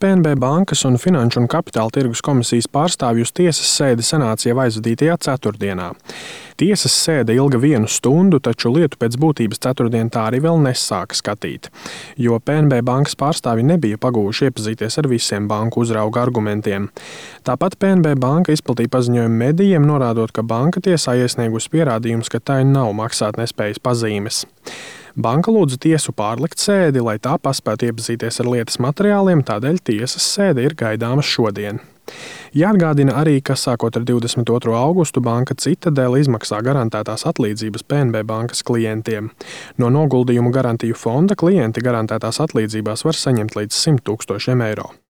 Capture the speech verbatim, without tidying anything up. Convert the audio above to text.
P N B bankas un Finanšu un kapitāla tirgus komisijas pārstāvju uz tiesas sēdi sanāca jau aizvadītajā ceturtdienā. Tiesas sēde ilga vienu stundu, taču lietu pēc būtības ceturtdien tā arī vēl nesāka skatīt, jo P N B bankas pārstāvji nebija pagūši iepazīties ar visiem banku uzrauga argumentiem. Tāpat P N B banka izplatīja paziņojumu medijiem, norādot, ka banka tiesā iesniegusi pierādījumus, ka tai nav maksātnespējas pazīmes. Banka lūdza tiesu pārlikt sēdi, lai tā paspētu iepazīties ar lietas materiāliem, tādēļ tiesas sēde ir gaidāma šodien. Jāatgādina arī, ka sākot ar divdesmit otro augustu banka Citadele izmaksā garantētās atlīdzības P N B bankas klientiem. No noguldījumu garantiju fonda klienti garantētās atlīdzībās var saņemt līdz simt tūkstošiem eiro.